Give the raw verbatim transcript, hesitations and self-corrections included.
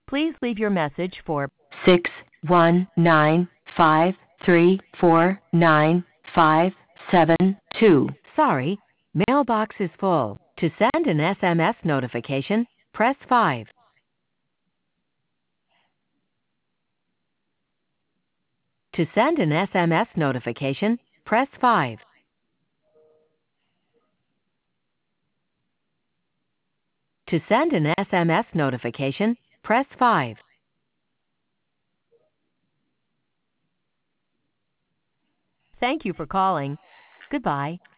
Please leave your message for six one nine five three four nine five seven two. sorry, mailbox is full. To send an S M S notification, press five. To send an S M S notification, press five. To send an S M S notification, press five. Thank you for calling. Goodbye.